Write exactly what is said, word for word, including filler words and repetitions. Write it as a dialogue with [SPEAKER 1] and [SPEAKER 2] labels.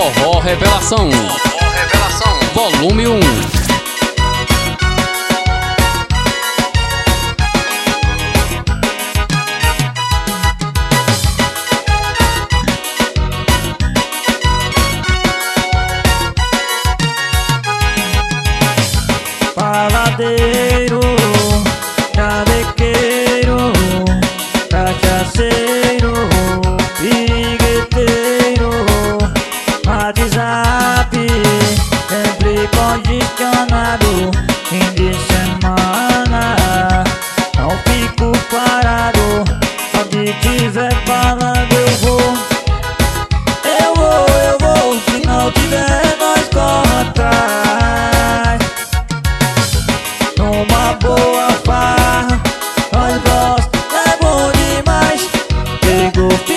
[SPEAKER 1] Forró Revelação. Forró Revelação. Volume um.
[SPEAKER 2] Faladeiro, chavequeiro, cachaceiro, pirigueteiro, WhatsApp, sempre congestionado. Fim de semana, não fico parado. Onde tiver falando eu vou. Eu vou, eu vou, se não tiver nós corre atrás. Uma boa farra, nós gosta, é bom demais. Pegou